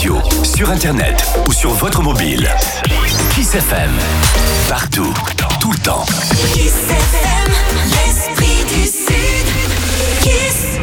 radio, sur internet ou sur votre mobile. Kiss FM. Partout, tout le temps. Kiss FM, l'esprit du Sud. Kiss.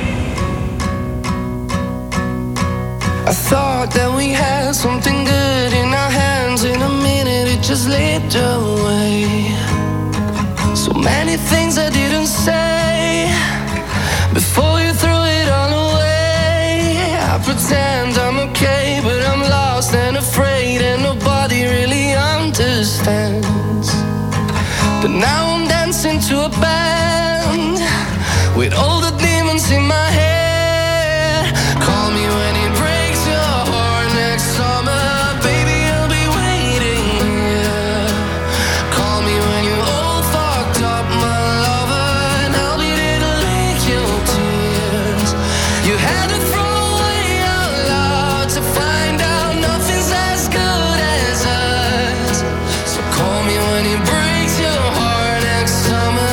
I thought that we had something good in our hands. In a minute it just slipped away. So many things I didn't say before you threw it all away. I pretend I'm okay, but I'm lost and afraid, and nobody really understands. But now I'm dancing to a band with all the demons in my head. Call me when it breaks your heart next summer, baby, I'll be waiting here. Call me when you're all fucked up, my lover, and I'll be there to lick your tears. You had to throw away our love to find out nothing's as good as us. So call me when it breaks your heart next summer.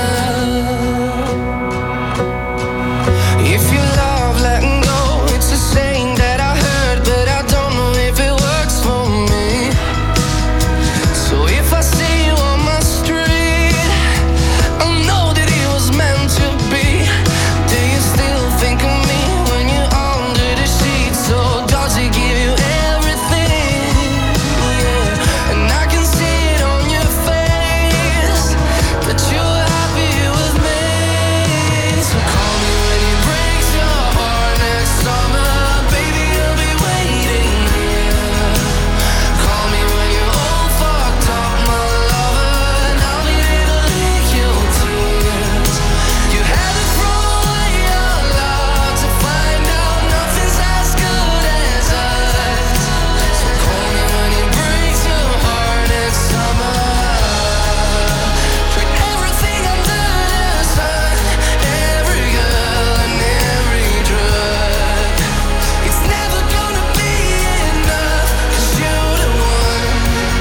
If you love letting go, it's a saying that I heard, but I don't know if it works for me. So if I see you on my street, I know that it was meant to be. Do you still think of me when you're under the sheets? Or does it give you everything? Yeah, and I can see it on your face that you're happy with me. So call me when it breaks your heart next summer, baby, I'll be waiting here. Call me when you're all fucked up, my lover, and I'll be there to lick your tears. You had to throw away your love to find out nothing's as good as us. So call me when it breaks your heart next summer. Tried everything under the sun, every girl and every drug. It's never gonna be enough, 'cause you're the one.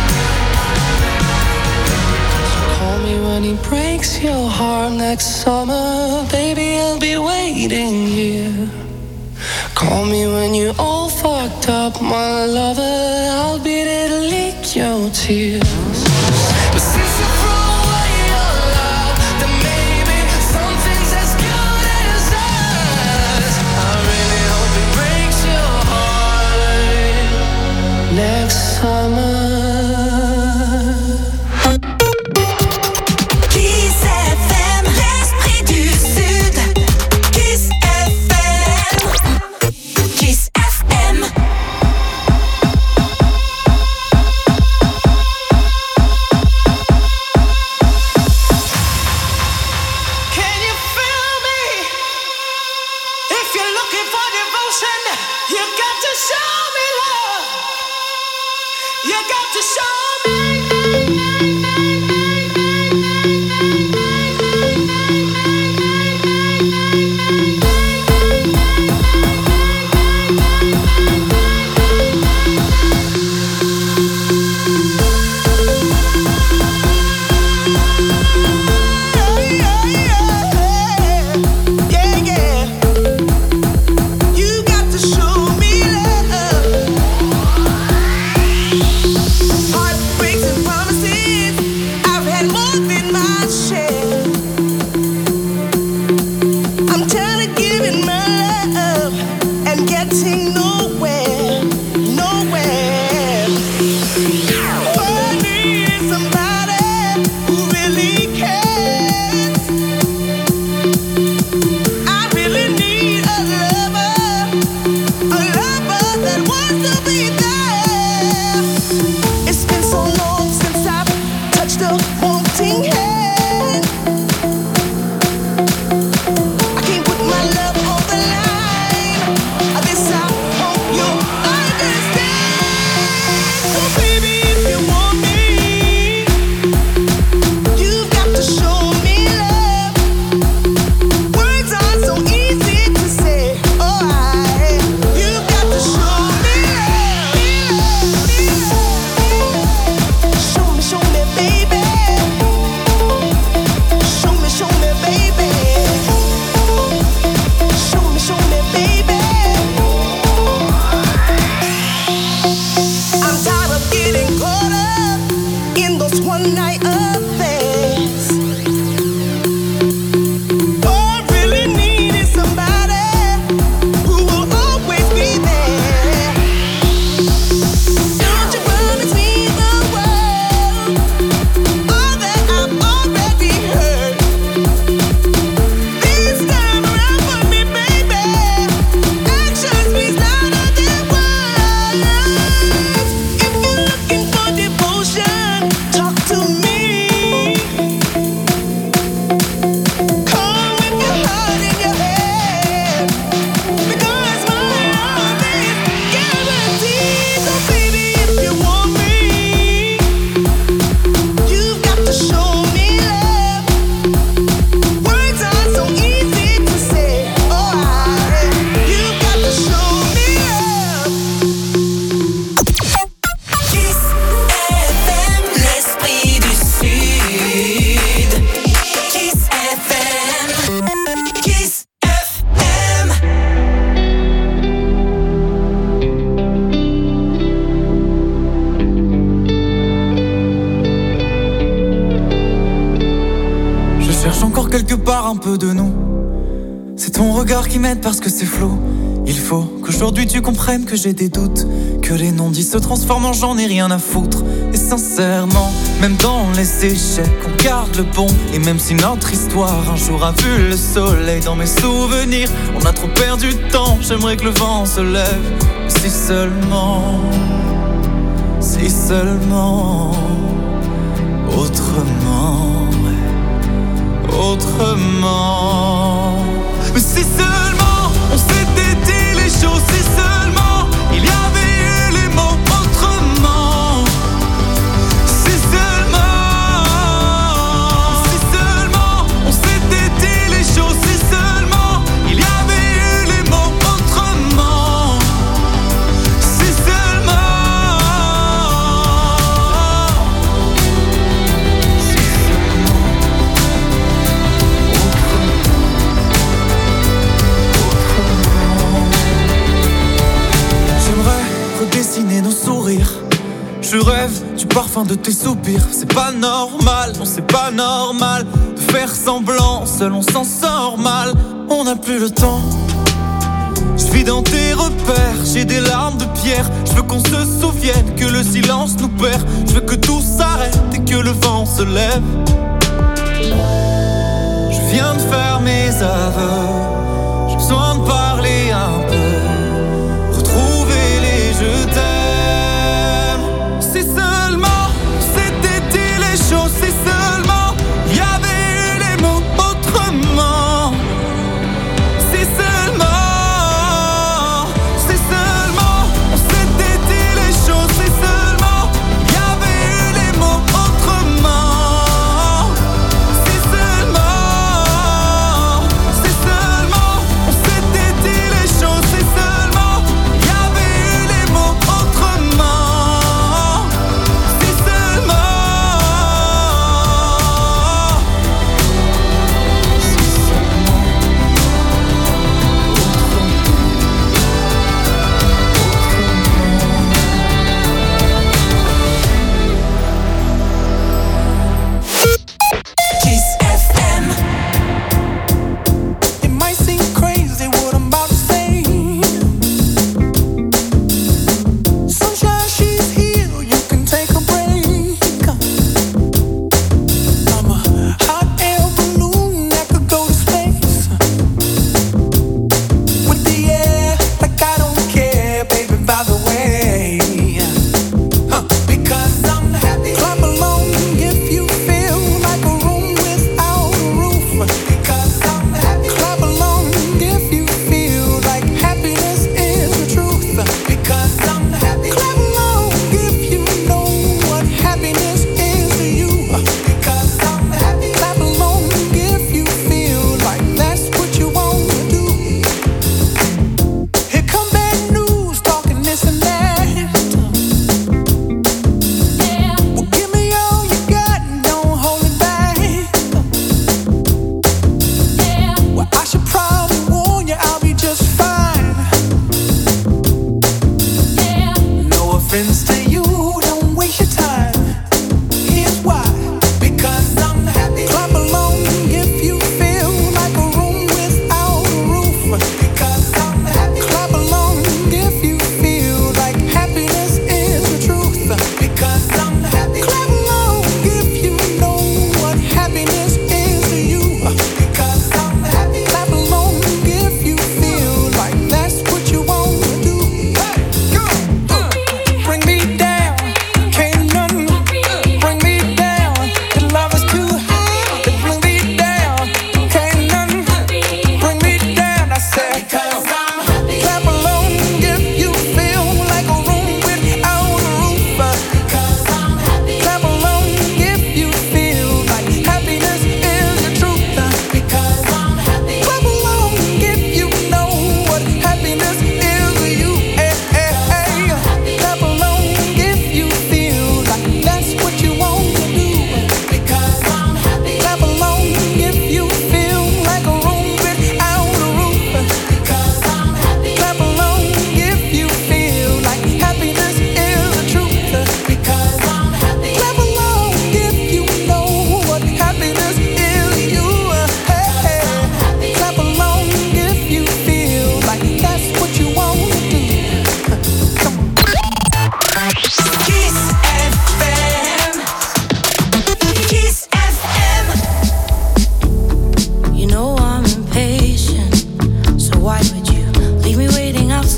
So call me when it breaks your heart next summer, baby, I'll be waiting here. Call me when you're all fucked up, my lover, I'll be there to lick your tears. But since you threw away your love, then maybe something's as good as us. I really hope it breaks your heart next summer. Kiss FM, l'esprit du Sud. Kiss FM. Kiss FM. Can you feel me? If you're looking for devotion, you got to show me love. You got to show yeah, yeah. You got to show me love. Heartbreaks and promises, I've had more than my share. I'm tired of giving my love and getting nowhere, nowhere. All I need is somebody who really cares. I really need a lover that wants to be there. It's been so long since I've touched a wanting hand. I can't put my love on the line. This I hope you'll peu de nous. C'est ton regard qui m'aide parce que c'est flou. Il faut qu'aujourd'hui tu comprennes que j'ai des doutes, que les non-dits se transforment en j'en ai rien à foutre. Et sincèrement, même dans les échecs, on garde le bon. Et même si notre histoire un jour a vu le soleil, dans mes souvenirs, on a trop perdu de temps. J'aimerais que le vent se lève. Si seulement, autrement, autrement. Mais si seulement on s'était dit les choses, si seulement il y avait eu les mots autrement. Si seulement on s'était dit les choses, si seulement il y avait eu les mots autrement. Si seulement. Redessiner nos sourires. Je rêve du parfum de tes soupirs. C'est pas normal, non c'est pas normal de faire semblant, seul on s'en sort mal. On n'a plus le temps. Je vis dans tes repères, j'ai des larmes de pierre. Je veux qu'on se souvienne que le silence nous perd. Je veux que tout s'arrête et que le vent se lève. Je viens de faire mes aveux. J'ai besoin de parler un peu. Retrouver les je t'aime. Si seulement c'était dit les choses, si seulement il y avait eu les mots autrement. Si seulement on s'était dit les choses, si seulement il y avait eu les mots autrement. Si seulement on s'était dit les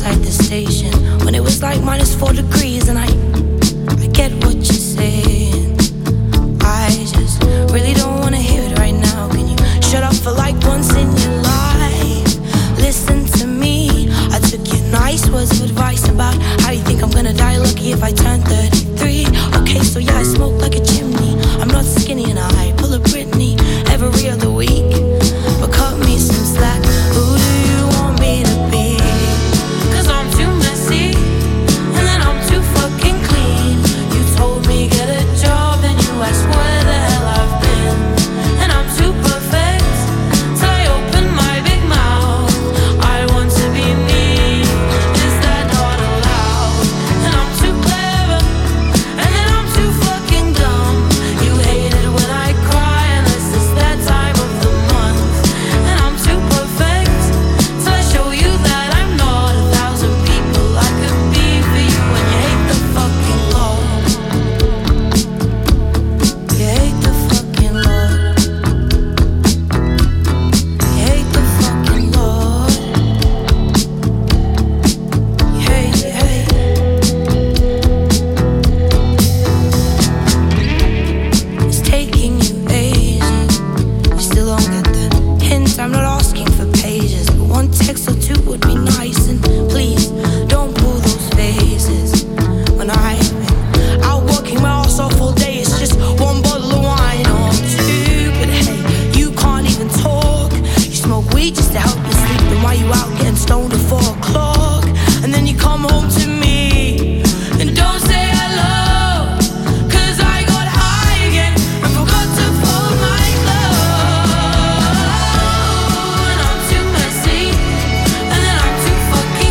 outside the station when it was like -4 degrees, and I get what you're saying. I just really don't wanna hear it right now. Can you shut up for like once in your life? Listen to me. I took your nice words of advice about how you think I'm gonna die lucky if I turn 33. Okay, so yeah, I smoke like a chimney. I'm not skinny and I pull a Britney every other week. But cut me some slack. Who do you want me to be? 'Cause I'm too messy, and then I'm too fucking clean. You told me get a job, and you asked where the hell I've been. And I'm too perfect, so I open my big mouth. I want to be me, is that not allowed? And I'm too clever, and then I'm too fucking dumb. You hate it when I cry, unless it's that time of the month. And I'm too perfect, so I show you that I'm not 1,000 people I could be for you. And you hate the fucking Lord. You hate the fucking Lord. You hate the fucking Lord. You hate, you hate. It's taking you ages. You still don't get the hint. I'm not asking for pages, but one text or two would be nice. And please don't pull those faces when I've been out working my ass off all day. It's just one bottle of wine or two, but hey, you can't even talk. You smoke weed just to help you sleep. Then why you out getting stoned at 4 o'clock? And then you come home to me and don't say hello. 'Cause I got high again and forgot to fold my clothes. And I'm too messy, and then I'm too fucking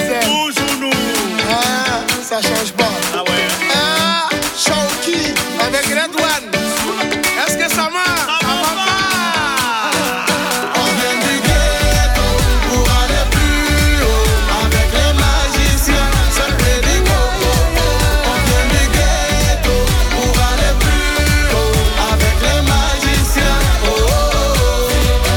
aime. Toujours nous. Ah, ça change pas. Ah ouais. Ah, Shawky avec Red One. Est-ce que ça marche? Ça va pas. On vient du ghetto pour aller plus haut. Avec les magiciens, seul près du coco. On vient du ghetto pour aller plus haut. Avec les magiciens. Oh, oh, oh.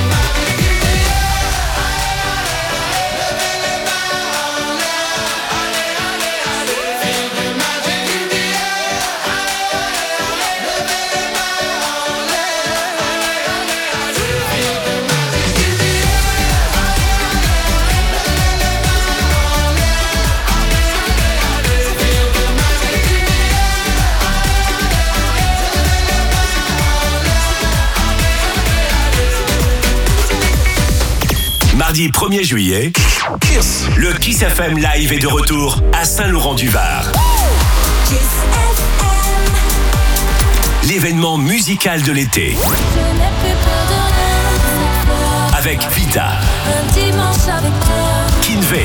Mardi 1er juillet, le Kiss FM Live est de retour à Saint-Laurent-du-Var. Kiss FM. L'événement musical de l'été. Je n'ai plus peur de rien. Avec Vita, Un dimanche avec toi. Kinvey,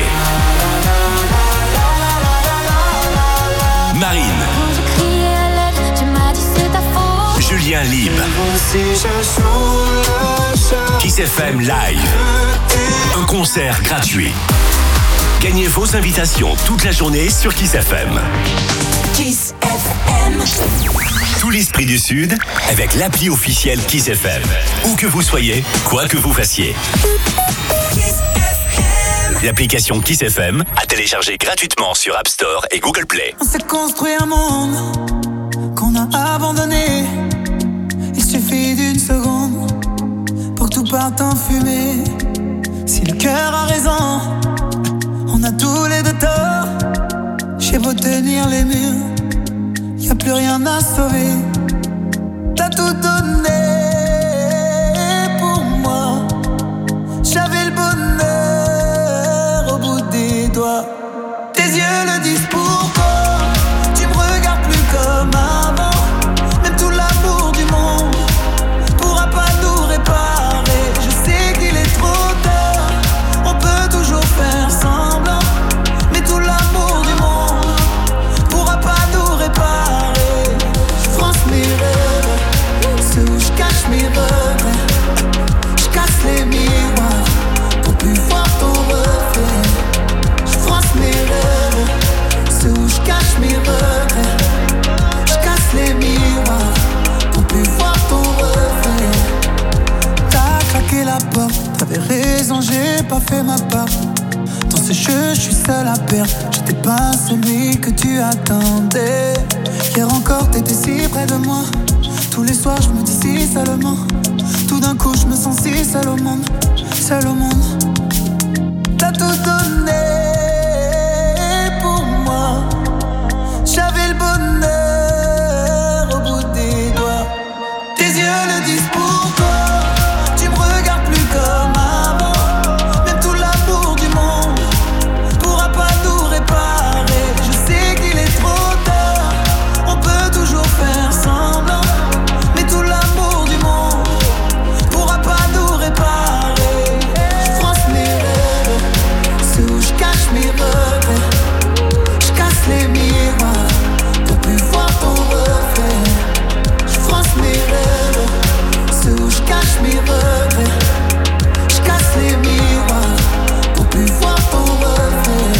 Marine, Quand j'ai crié à l'aide, tu m'as dit c'est ta faute. Julien Lim. Kiss FM Live. Un concert gratuit. Gagnez vos invitations toute la journée sur Kiss FM. Kiss FM. Tout l'esprit du Sud avec l'appli officielle Kiss FM. Où que vous soyez, quoi que vous fassiez. Kiss FM. L'application Kiss FM à télécharger gratuitement sur App Store et Google Play. On s'est construit un monde qu'on a abandonné. Il suffit d'une seconde pour que tout parte en fumée. Si le cœur a raison, on a tous les deux tort. J'ai beau tenir les murs, y a plus rien à sauver. T'as tout donné pour moi. J'avais le bonheur au bout des doigts. Tes yeux le disent pourquoi. Tu me regardes plus comme avant. Même tout l'amour du monde pourra pas nous réparer. Je sais qu'il est trop tard. On peut toujours faire semblant. Mais tout l'amour du monde pourra pas nous réparer. Je France mes rêves, ceux où je cache mes regrets. Je casse les miroirs pour plus voir ton reflet. Je France mes rêves, ceux où je cache mes regrets. Je casse les miroirs pour plus voir ton reflet. T'as claqué la porte, t'avais raison, j'ai pas fait ma part. Dans ce jeu, je suis seul à perdre. J'étais pas celui que tu attendais. Hier encore, t'étais si près de moi. Tous les soirs, je me dis si seulement. Tout d'un coup, je me sens si seul au monde. Seul au monde. T'as tout donné pour moi. J'avais le bonheur au bout des doigts. Tes yeux le disent pourquoi. Tu me regardes plus comme avant. Même tout l'amour du monde pourra pas nous réparer. Je sais qu'il est trop tard. On peut toujours faire semblant. Mais tout l'amour du monde pourra pas nous réparer. Je France mes rêves, ceux où je cache mes regrets. Je casse les miroirs pour plus voir ton reflet. Je France mes rêves, ceux où je cache mes regrets. Je casse les miroirs pour plus voir ton reflet.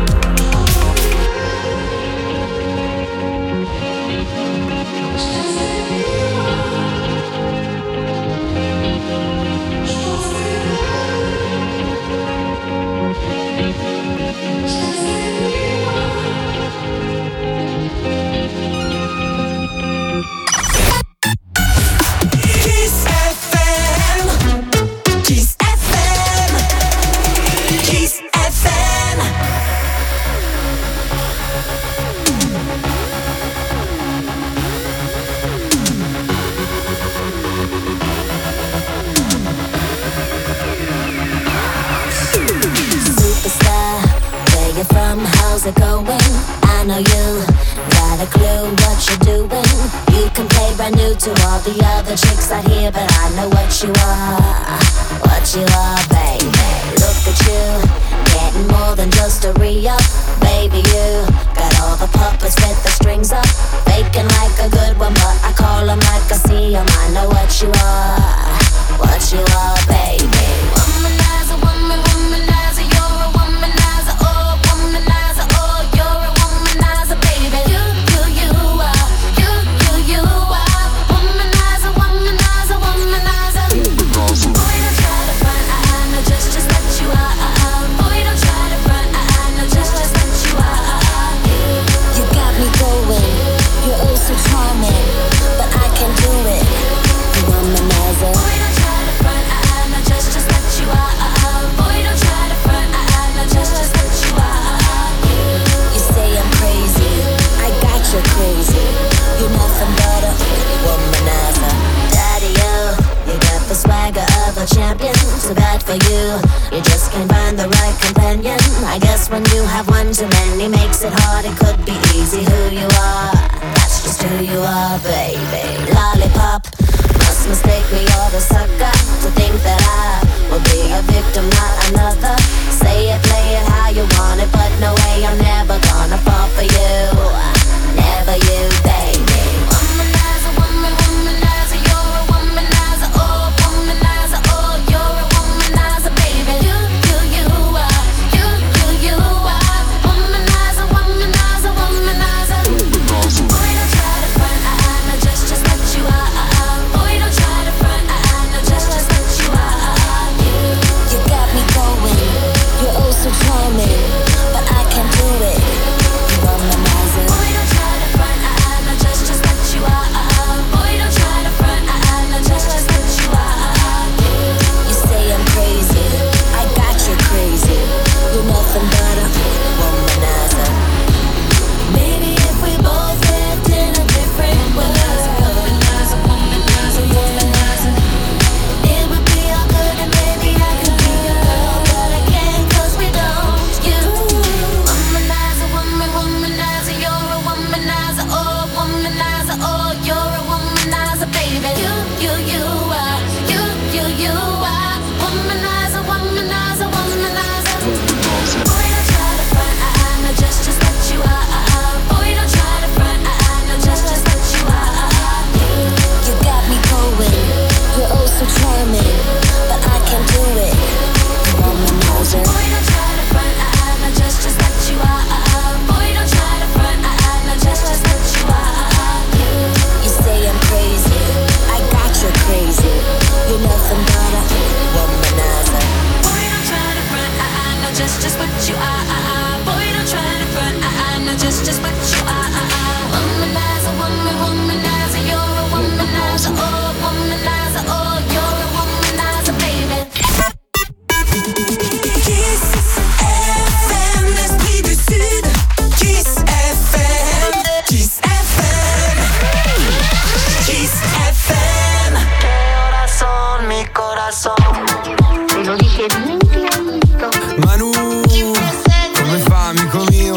Kiss FM. Kiss FM. Kiss FM. Superstar, where you from? How's it going? I know you got a clue what you're doing. You can play brand new to all the other chicks out here, but I know what you are, baby. Look at you, getting more than just a re-up. Baby, you got all the puppets with the strings up, faking like a good one, but I call them like I see them. I know what you are, baby. Womanizer, womanizer, you're a womanizer, oh, womanizer, oh, you're a womanizer, baby. You are, you are, womanizer, womanizer, womanizer. Boy, don't try to front, no, just what you are. Boy, don't try to front, no, just what you are. You got me going, you're oh so charming, but I can do it. Womanizer. Boy, don't try to front, no, just what you are. Boy, don't try to front, no, just what you are. You say I'm crazy, I got you crazy. You're nothing but a womanizer. Daddy, you got the swagger of a champion. Too bad for you, you just can't find the right companion. I guess when you have one too many makes it hard. It could be easy who you are. That's just who you are, baby. Lollipop, must mistake me or the sucker to think that I will be a victim, not another. Say it, play it how you want it, but no way, I'm never gonna fall for you. Never you, baby. Womanizer, womanizer, you're a womanizer, oh, womanizer, oh, you're a womanizer, baby. You are, you are, womanizer, womanizer, womanizer. Boy, don't try to front, no, just what you are. Boy, don't try to front, no, just what you are. You got me going, you're oh so charming, but I can't do it. Womanizer. Boy, don't try to front, no, just what you are. Boy, don't try to front, no, just what you are. You say I'm crazy, I got you crazy. You're nothing but a womanizer. Maybe if we both lived in a different world, womanizer, womanizer, womanizer, it would be all good and maybe I could be your girl, but I can't 'cause we don't. You womanizer, womanizer, you're a womanizer, oh, womanizer, oh, you're a womanizer, baby. You are, you are, womanizer, womanizer, womanizer. Boy, don't try to front, no, just what you are. Boy, don't try to front, no, just what you are. You got me going, you're oh so charming, but I can't do it. Womanizer. Boy, don't try to front, no, just what you are. Boy, don't try to front, no, just what you are. You say I'm crazy, I got you crazy. You're nothing but a womanizer. Boy, don't try to front, no, just what you are. Boy, don't try to front, no, just what you are. Womanizer, womanizer, you're a womanizer, oh, womanizer, oh, you're a womanizer, baby. Kiss FM, l'esprit du Sud. Kiss FM, Kiss FM, Kiss FM. Corazón, mi corazón. Te lo dije bien clarito. Manu, come fa amico mio?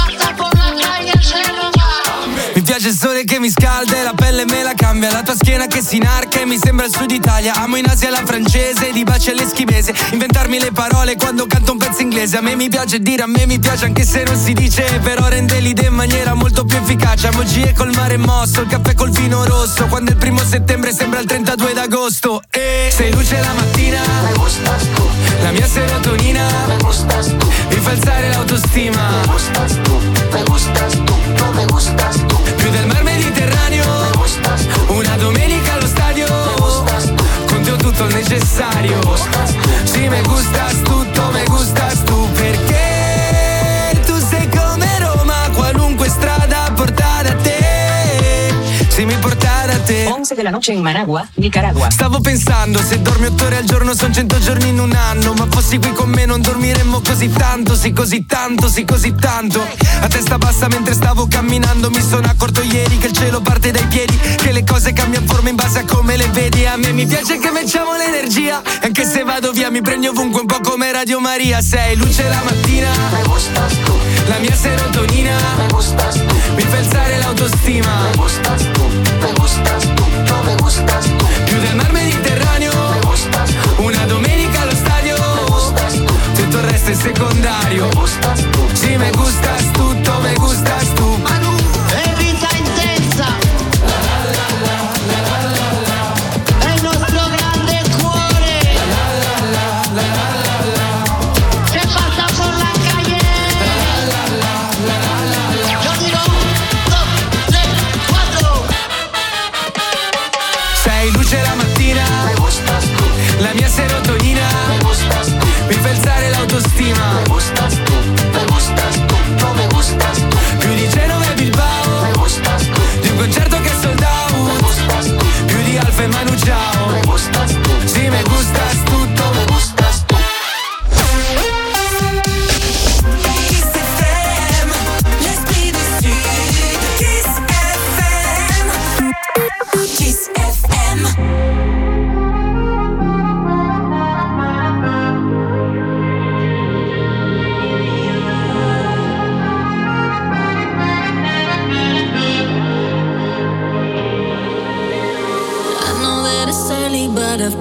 Mi piace il sole che mi scalda e la pelle me la cambia. La tua schiena che si inarca e mi sembra il sud Italia. Amo in Asia la francese, di baci all'eschimese. Inventarmi le parole quando canto un pezzo inglese. A me mi piace dire, a me mi piace anche se non si dice. Però rende l'idea in maniera molto più efficace. Amo G.E. col mare mosso, il caffè col vino rosso. Quando è il 1 settembre sembra il 32 d'agosto. E sei luce la mattina, Me gustas tú, la mia serotonina me gustas tú, mi fa alzare l'autostima. me gustas tú, me gustas tú, no me gustas tú. Più del mar Mediterraneo, Me gustas tú, una domenica allo stadio. me gustas tú, Con te ho tutto il necessario. Sì, me gustas tutto, me gustas tu. Perché tu sei come Roma, qualunque strada porta da te. Sì, mi porta da te. 11 de la noche en Managua, Nicaragua. Stavo pensando, se dormi 8 ore al giorno son 100 giorni in un anno. Ma fossi qui con me non dormiremmo così tanto. Sì, così tanto, sì, così tanto. A testa bassa mentre stavo camminando mi sono accorto ieri che il cielo parte dai piedi, che le cose cambiano forma in base a come le vedi. A me mi piace che mettiamo l'energia, anche se vado via mi prendi ovunque un po' come Radio Maria. Sei luce la mattina, me gustas tú, la mia serotonina, me gustas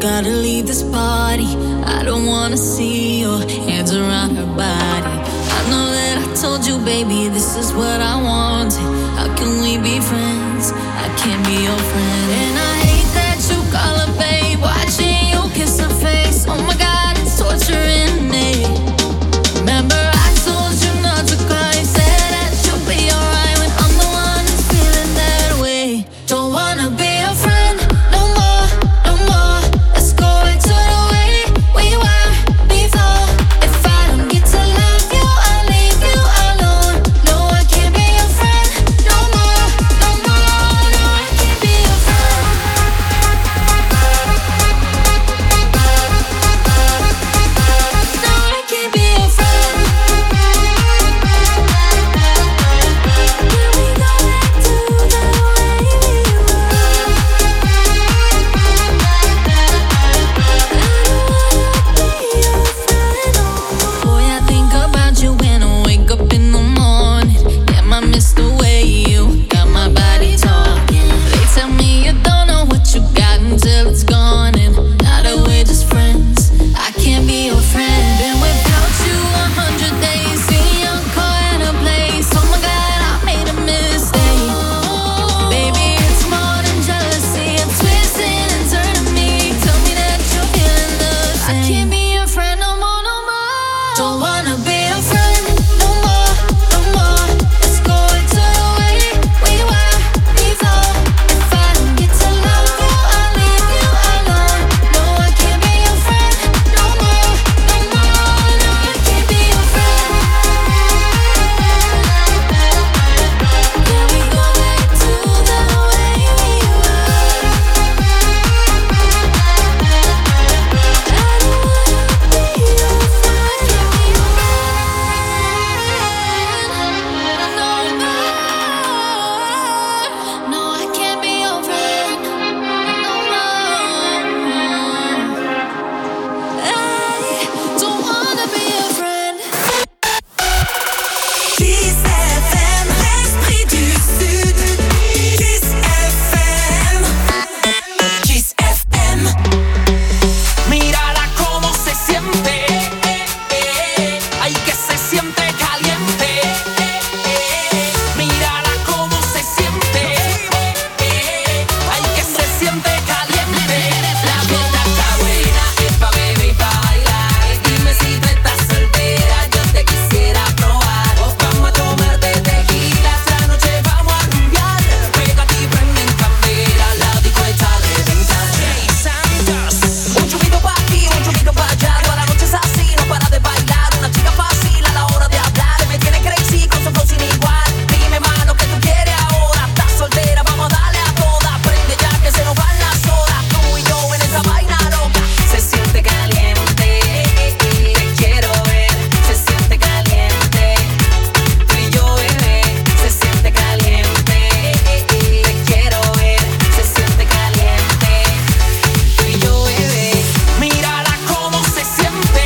Gotta leave this party. I don't wanna see your hands around her body. I know that I told you, baby, this is what I wanted. How can we be friends? I can't be your friend. And I hate that you call her babe, watching you kiss her face. Oh my God, it's torturing me. Remember I told you not to cry, said that you'll be alright when I'm the one who's feeling that way. Don't wanna be your friend no more, no more. Let's go back to the way we were before. If I don't get to love you, I'll leave you alone. No, I can't be your friend no more, no more. No, I can't be your friend. No, I can't be your friend. Can we go back to the way we were? Boy, I think about you when I wake up in the morning. Damn, I miss the way you got my body talking. They tell me you don't know what you got until it's gone, and now that we're just friends, I can't be your friend. Been without you 100 days, seen your car in a place. Oh my God, I made a mistake. Baby, it's more than jealousy. You're twisting and turning me. Tell me that you're feeling the same. I can't be your friend no more, no more. Don't wanna be your friend no more, no more. Let's go back to the way we were before. If I don't get to love you, I'll leave you alone. No, I can't be your friend no more, no more. No, I can't be your friend. Can we go back to the way we were? No, I can't be your friend no more. I don't wanna be your friend. Kiss FM, l'esprit du Sud. Kiss FM. Kiss FM. Mírala cómo se siente, ay que se siente caliente. Mírala cómo se siente, ay que se siente caliente. La fiesta está buena, es pa' beber y pa' bailar. Dime si tú estás soltera, yo te quisiera probar. Vamos a tomarte tequila, esta noche vamos a rumbear. Pégate y prende en candela, la disco está a reventar. Jay Santos, un chubito pa' aquí, un chubito pa' allá. Toda la noche es así, no para de bailar. Una chica fácil a la hora de hablar. Me tiene crazy con su flow sin igual. Dime más lo que tú quieres ahora. Estás soltera, vamos a darle a todas. Prende ya que se nos van las horas. Tú y yo en esa vaina loca. Se siente caliente, te quiero ver. Se siente caliente, tú y yo bebé. Se siente caliente, te quiero ver. Se siente caliente, tú y yo bebé. Mírala cómo se siente,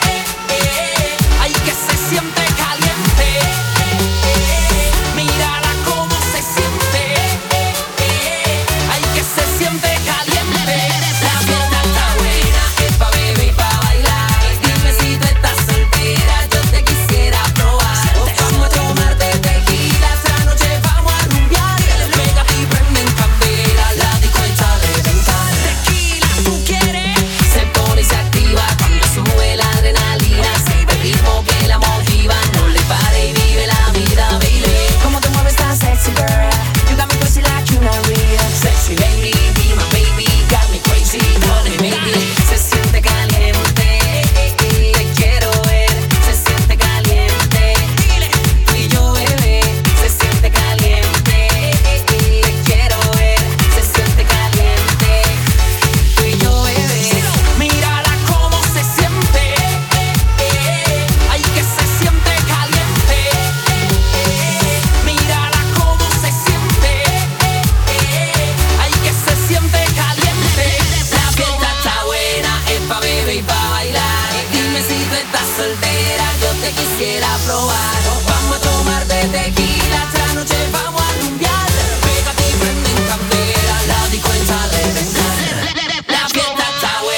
ay que se siente caliente. Mírala cómo se siente, ay que se siente caliente. La fiesta está buena, es pa' beber y pa' bailar. Dime si tú estás soltera, yo te quisiera probar. Vamos a tomarte tequila, esta noche vamos a rumbear. Pégate y prende en candela, la disco está a reventar. Tequila, ¿tú quieres? Se pone y se activa cuando sube la adrenalina. El ritmo que la motiva, no le pare y vive la vida, baby. Cómo te mueves tan sexy, girl. You got me crazy like you not real. Sexy lady, be my baby, got me crazy, honey, maybe. Se siente caliente, te quiero ver. Se siente caliente, tú y yo bebé. Se siente caliente, te quiero ver. Se siente caliente, tú y yo bebé. Mírala cómo se siente, ay que se siente caliente. Mírala cómo se siente, ay que se siente caliente. La fiesta está buena, es pa' beber y pa' bailar. Dime si tú estás soltera, yo te quisiera probar. Vamos a tomarte tequila, esta noche vamos a rumbear. Pégate y prende en candela, la disco está a reventar. La fiesta está buena.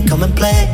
come and play.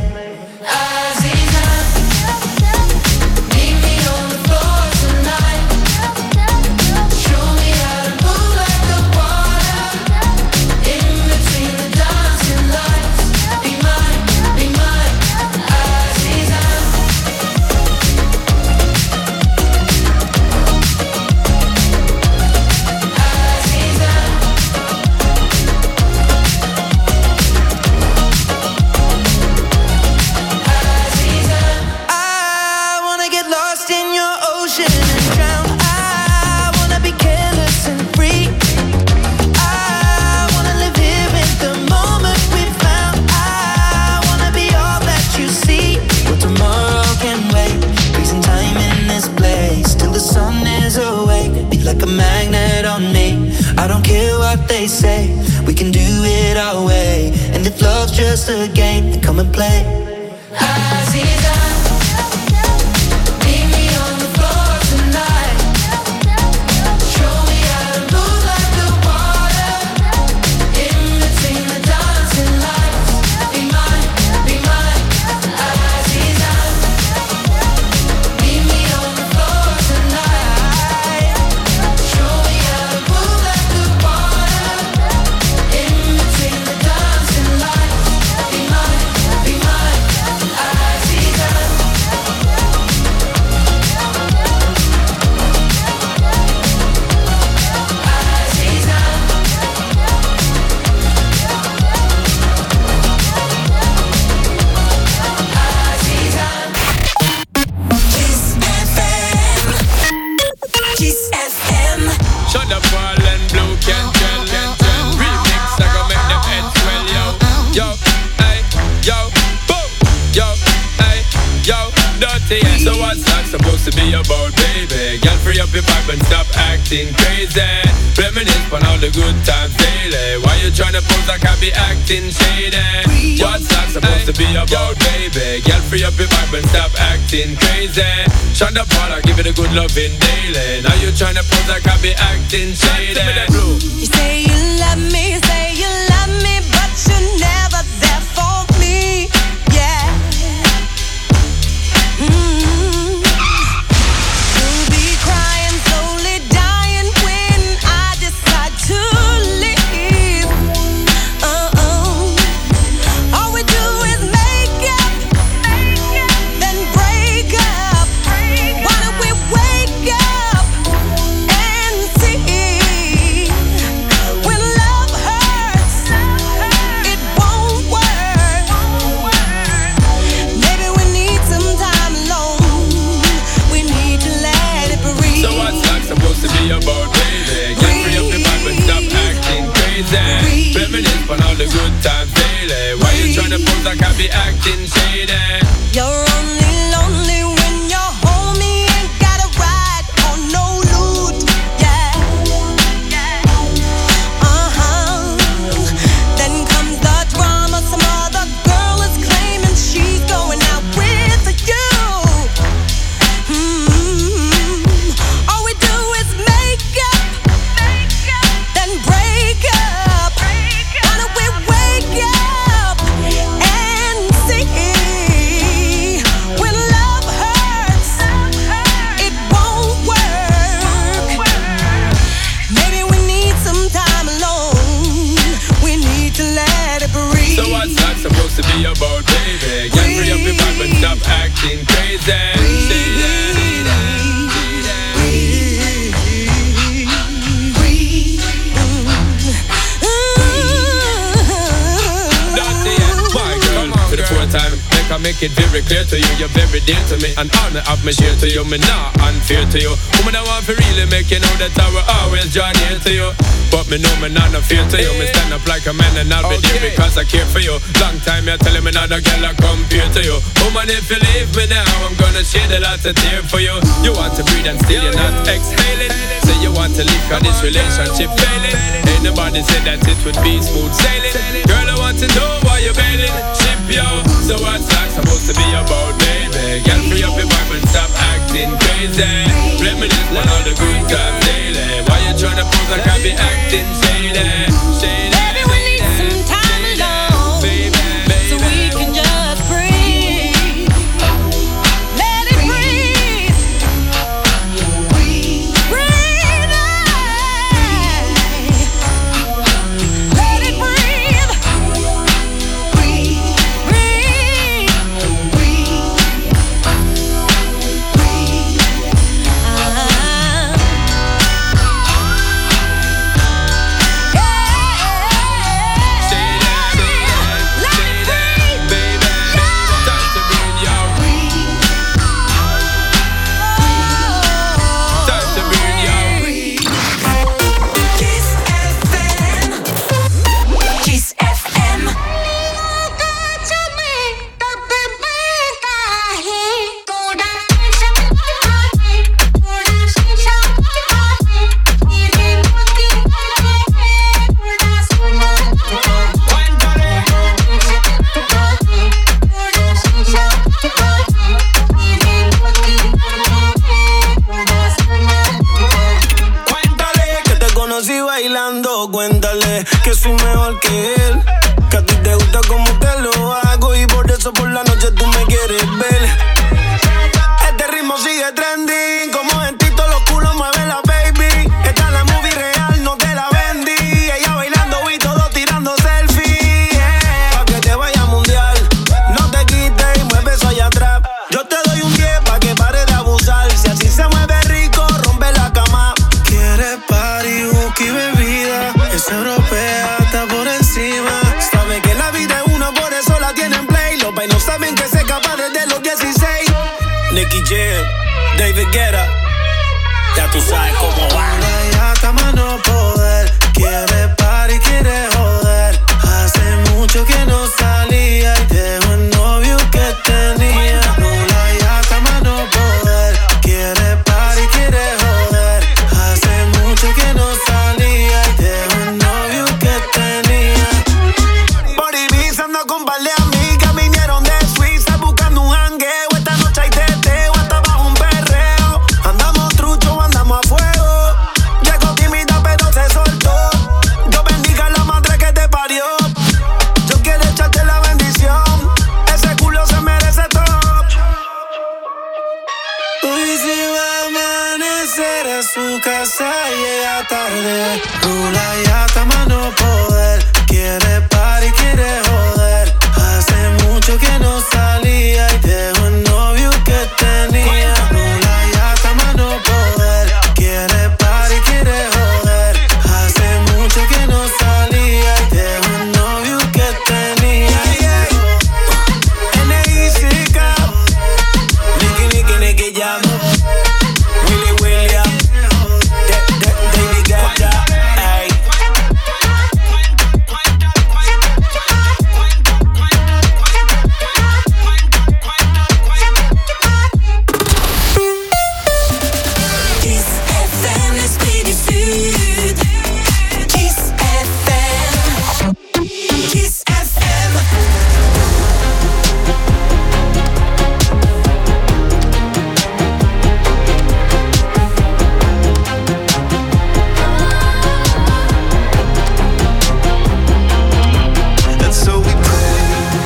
They say we can do it our way, and if love's just a game, then come and play. So what's that supposed to be about, baby? Girl, free up your vibe and stop acting crazy. Reminisce on all the good times daily. Why you tryna pose like I be acting shady? What's that supposed to be about, baby? Girl, free up your vibe and stop acting crazy. Shonda Paula, give it a good loving daily. Now you tryna pose like I be acting shady. You say you love me, but you're never there for me. Yeah. You'll be crying, slowly dying when I decide to leave. All we do is make up, then break up. Why don't we wake up and see? When love hurts, it won't work. Maybe we need some time alone. We need to let it breathe. So what's that supposed to be about, baby? Get free up your vibe and stop acting crazy. Reminisce on all the good times daily. Why you tryna pose like I be acting shady? You're only lonely when your homie ain't got a ride or no loot. Yeah. Then comes the drama. Some other girl is claiming she's going out with you. All we do is make up, then break up. Why don't we wake up and see? When love hurts, it won't work. Maybe we need some time alone. We need to let it breathe. So what's that supposed to be about, baby? Get free up your vibe and stop acting crazy. For the fourth time, make it very clear to you, you're very dear to me, and honor of me share to you, me not unfair to you. Woman, I want to really make you know that I will always draw near to you. But me know me not no fear to you. Me stand up like a man and I'll be there because I care for you. Long time you're telling me not a girl I compare to you. Woman, if you leave me now, I'm gonna shed a lot of tears for you. You want to breathe and still you're not exhaling. Say you want to leave cause this relationship failing. Ain't nobody said that it would be smooth sailing. Girl, I want to know why you're bailing. Ship yo, so what's that supposed to be about, baby? Girl, free up your vibe and stop acting crazy. Reminisce on all the good times daily. Why you tryna pose like I be acting shady? Baby, we need some time alone, so we can just hago, cuéntale que soy mejor que él. Que a ti te gusta como te lo hago y por eso por la noche tú me quieres ver. Este ritmo sigue trending, como en ti todos los culos mueve la baby. Esta es la movie real, no te la vendí. Ella bailando y todos tirando selfie, pa' que te vaya mundial. No te quites y mueve eso allá atrás. Yo te doy un 10 pa' que pare de abusar. Si así se mueve rico, rompe la cama. Quiere party, whisky, bebida. Es europea, está por encima. Sabe que la vida es una, por eso la tienen play. Los painos saben que se capaz desde los 16. Nicky Jam, David Guetta, ya tú sabes cómo va. Ya está más no poder, quiere party, quiere joder. Hace mucho que no salía y dejó el novio que tenía. Ya está más no poder, quiere party, quiere joder. Hace mucho que no salía y dejó el novio que tenía. Por Ibiza ando con par de amigas, vinieron de Suiza buscando un jangueo. Esta noche hay teteo, hasta bajo un perreo. Andamos trucho, andamos a fuego. Llegó tímida pero se soltó. Dios bendiga a la madre que te parió. Yo quiero echarte la bendición. Ese culo se merece todo. Hoy se va a amanecer a su casa y llega tarde. Rula ya está más no poder. Quiere party, quiere joder. Hace mucho que no salía y dejó el novio que tenía. Rula ya está más no poder. Quiere party, quiere joder. Hace mucho que no salía y dejó el novio que tenía. N.I.C.K. Nicky Jam, Willy William, David Guetta, ey. Kiss FM, l'esprit du Sud. Kiss FM. Kiss FM. And so we pray.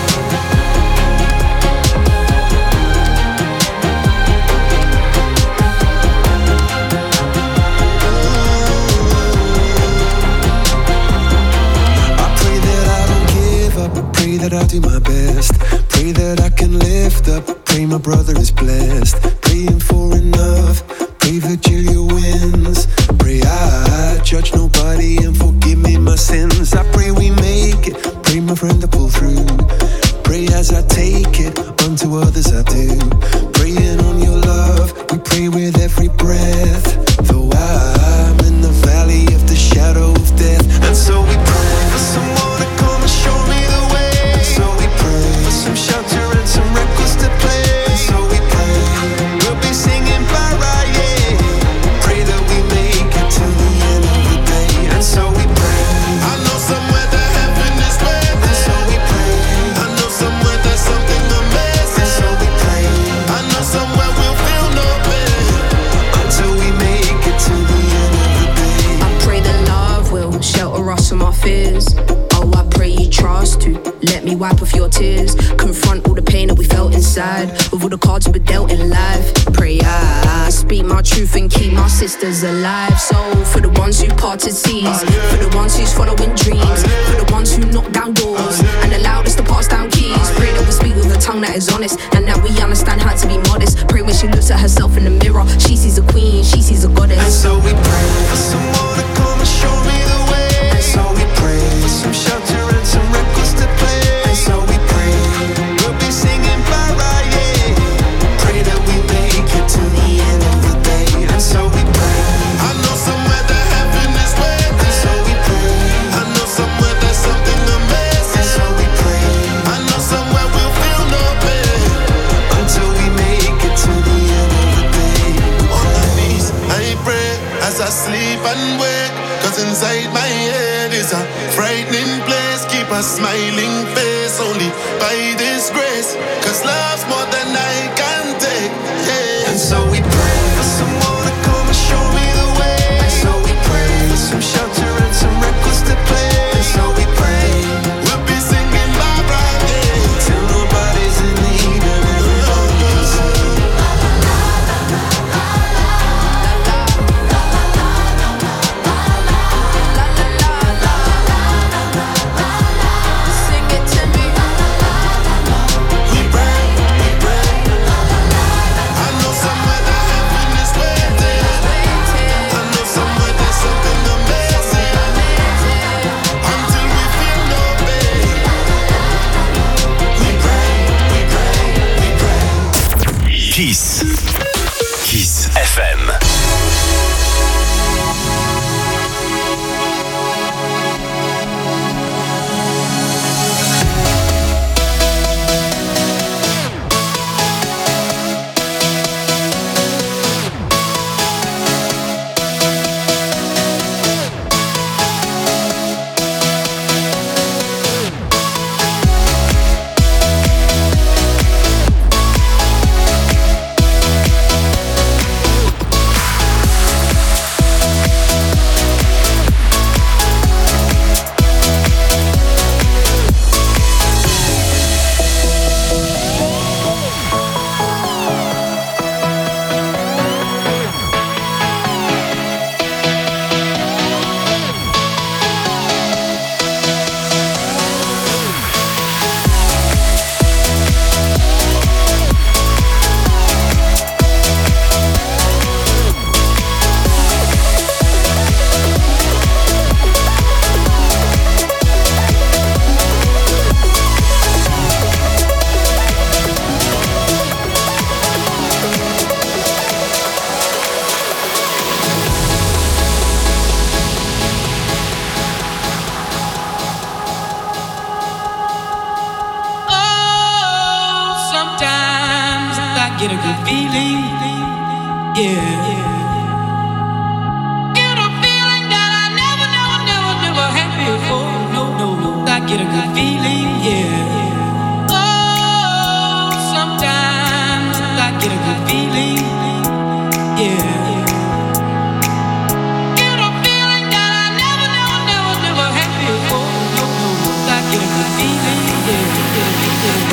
I pray that I don't give up. I pray that I do my best. Pray that I can lift up. Pray my brother is blessed. Praying for enough. Pray Virgilia wins. Pray I judge nobody and forgive me my sins. I pray we make it. Pray my friend to pull through. Pray as I take it, unto others I do. Praying on your love, we pray with every breath. Though I'm in the valley of the shadow of death. And so we pray for someone to come and show me the way. And so we pray for some shelter and some records to play. And so we pray we'll be singing Mariah. Pray that we make it to the end of the day. And so we pray. I know somewhere that heaven is waiting. And so we pray. I know somewhere there's something amazing. And so we pray. I know somewhere we'll feel no pain until we make it to the end of the day. I pray that love will shelter us from our fears. Oh, I pray you trust to let me wipe off your tears. Confront all the pain that we felt inside, with all the cards we were dealt in life. Pray I speak my truth and keep my sisters alive. So for the ones who parted seas, for the ones who's following dreams, for the ones who knock down doors and allowed us to pass down keys. Pray that we speak with a tongue that is honest and that we understand how to be modest. Pray when she looks at herself in the mirror, she sees a queen, she sees a goddess. And so we pray for someone to come and show me the way. And so we pray for some shelter and some records to play. And so we pray we'll be singing Mariah. Pray that we make it to the end of the day. And so we pray. I know somewhere that heaven is waiting. And so we pray. I know somewhere there's something amazing. And so we pray. I know somewhere we'll feel no pain until we make it to the end of the day. On my knees, I pray as I sleep and wake. Cause inside my head is a frightening place. Keep a smiling face only by this grace. Cause love's more than I can take, yeah. And so we pray for someone to come and show me the way. And so we pray for some shelter and some records get a good feeling, yeah. Get a feeling that I never had before. No, I get a good feeling, yeah. Oh, sometimes I get a good feeling, yeah. Get a feeling that I never had before. No, I get a good feeling, yeah.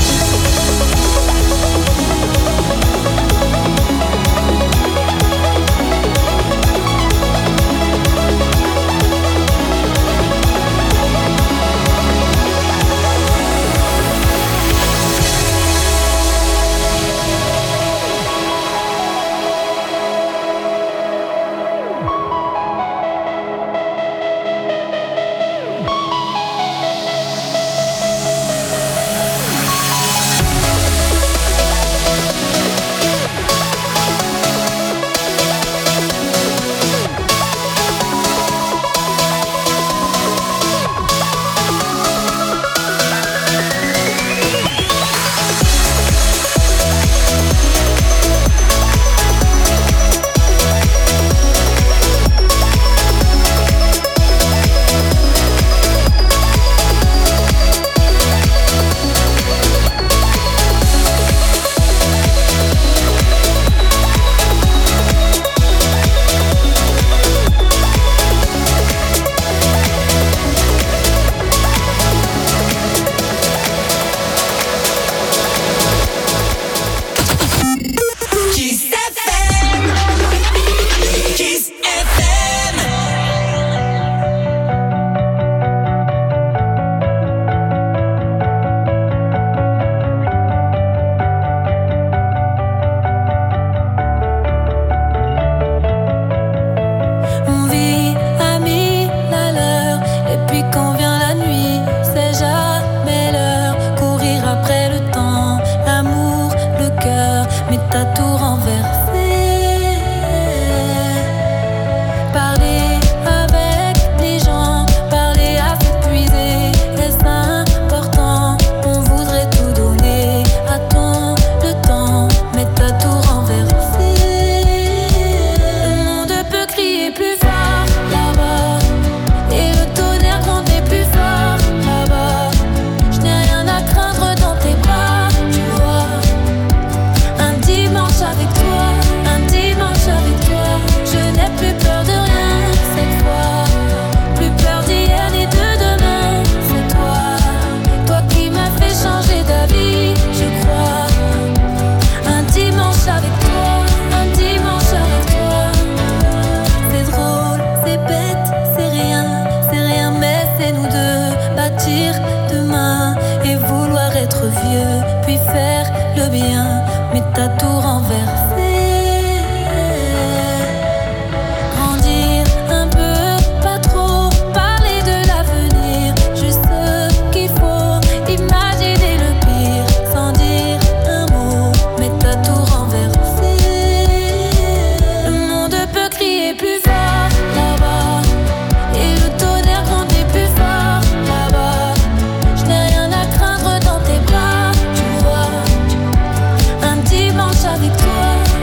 Avec toi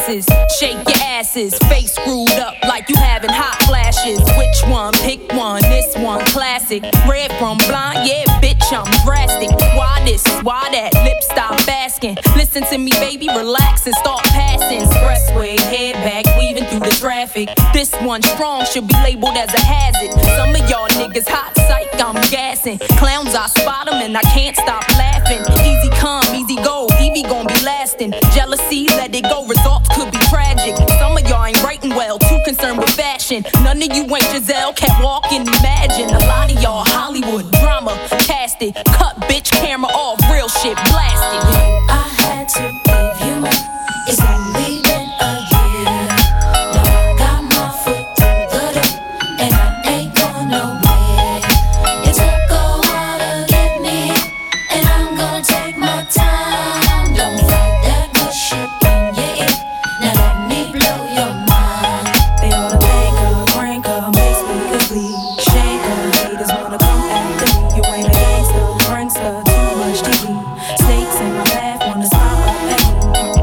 glasses. Shake your asses, face screwed up like you having hot flashes. Which one? Pick one, this one classic. Red from blind, yeah, bitch, I'm drastic. Why this, why that, lips stop asking. Listen to me, baby, relax and start passing. Expressway, head back, weaving through the traffic. This one strong should be labeled as a hazard. Some of y'all niggas hot psych, I'm gassing. Clowns, I spot them and I can't stop laughing. Easy come, easy go, Evie gon' be lasting. Jealousy, let it go, results could be tragic. Some of y'all ain't writing well, too concerned with fashion. None of you ain't Giselle, can't walk and imagine. A lot of y'all Hollywood drama, cast it. Cut bitch, camera off, real shit blasted. I had to give you more. It's only been a year. Now I got my foot through the door, and I ain't going nowhere. It took a while to get me, and I'm gonna take my time. Don't fight that good shit in your ear. Now let me blow your mind. They ought to thank her, crank her, make speakers bleed. Shake her, haters wanna come after me. You ain't a gangster, prankster, too much TV. Snakes in my path, wanna smile up at me.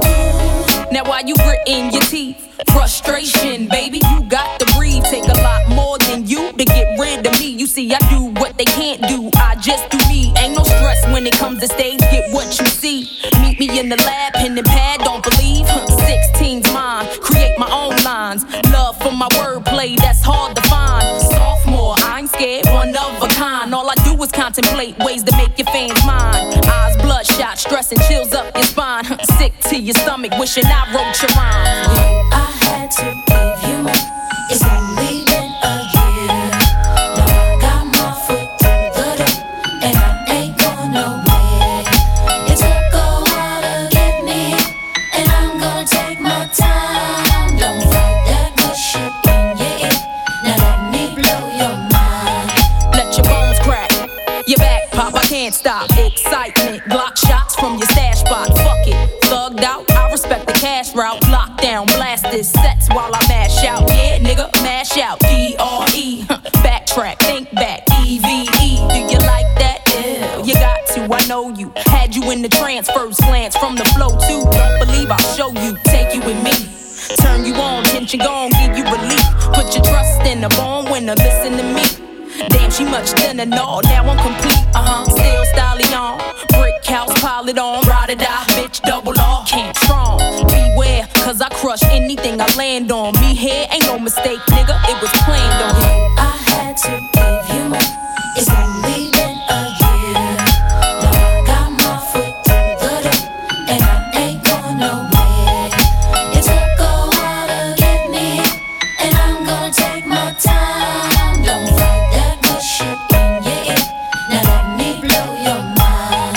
Now why you gritting your teeth? Frustration, baby, you got to breathe. Take a lot more than you to get rid of me. You see, I do what they can't do, I just do me. Ain't no stress when it comes to stage, get what you see. Meet me in the lab, pen and pad, don't believe. 16's mine, create my own lines. Love for my wordplay, that's hard to find. Sophomore, I ain't scared, one of a kind. All I do is contemplate ways to make your fans mine. Eyes bloodshot, stress and chills up your spine. Sick to your stomach, wishing I wrote your rhyme. I had to give you more. It's only been a year. Now I got my foot through the door, and I ain't going nowhere. It took a while to get me, and I'm gonna take my time. Don't fight that good shit in your ear. Now let me blow your mind. Let your bones crack, your back pop, I can't stop. Excitement, block shots from your stash spot. Fuck it, thugged out, I respect the cash route. Lockdown, blast this sets while I mash out. Yeah, nigga, mash out, D-R-E. Backtrack, think back, E-V-E. Do you like that? Yeah, you got to, I know you. Had you in the trance, first glance from the flow too. Don't believe I'll show you, take you with me. Turn you on, tension gone, give you relief. Put your trust in a born winner, listen to me. Damn, she much thinner, no, now I'm complete. Still styling on. Brick house, pile it on. Ride or die, bitch, double R. Can't strong. Beware, cause I crush anything I land on. Me here ain't no mistake, nigga, it was planned on. I had to give you more. It's only been a year. Now I got my foot through the door, and I ain't going nowhere. It took a while to get me, and I'm gonna take my time. Don't fight that good shit in your ear. Now let me blow your mind.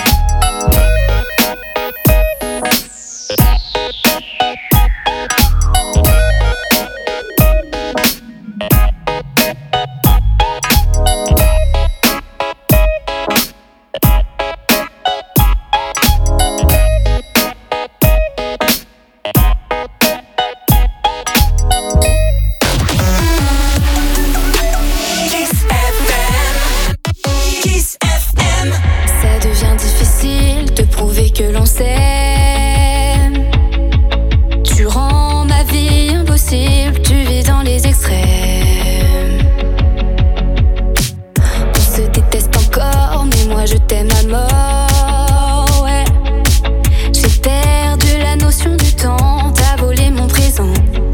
Ça devient difficile de prouver que l'on s'aime. Tu rends ma vie impossible, tu vis dans les extrêmes. On se déteste encore, mais moi je t'aime à mort, ouais. J'ai perdu la notion du temps, t'as volé mon présent.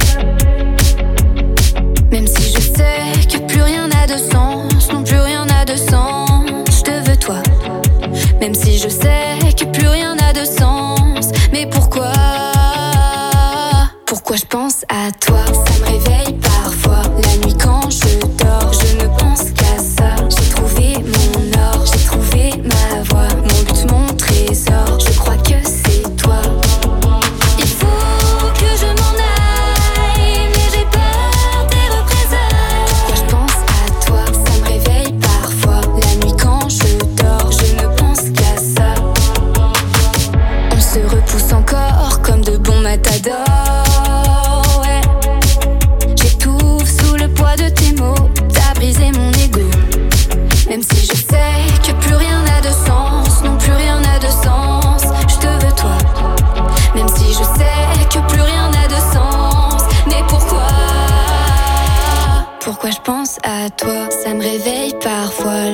Même si je sais que plus rien n'a de sens, non plus rien n'a de sens, je te veux toi. Même si je sais que plus rien n'a de sens, mais pourquoi? Pourquoi je pense à toi? Ça me réveille parfois, la nuit quand je dors, je ne pense qu'à ça. J'ai trouvé mon or, j'ai trouvé ma voie, mon but, mon trésor, je crois que c'est toi. Il faut que je m'en aille, mais j'ai peur des représailles. Pourquoi je pense à toi? Ça me réveille parfois, la nuit quand je dors, je ne pense qu'à ça.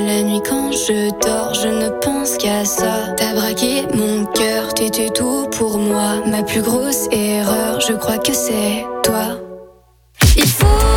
la nuit quand je dors, je ne pense qu'à ça. T'as braqué mon cœur, t'étais tout pour moi. Ma plus grosse erreur, je crois que c'est toi. Il faut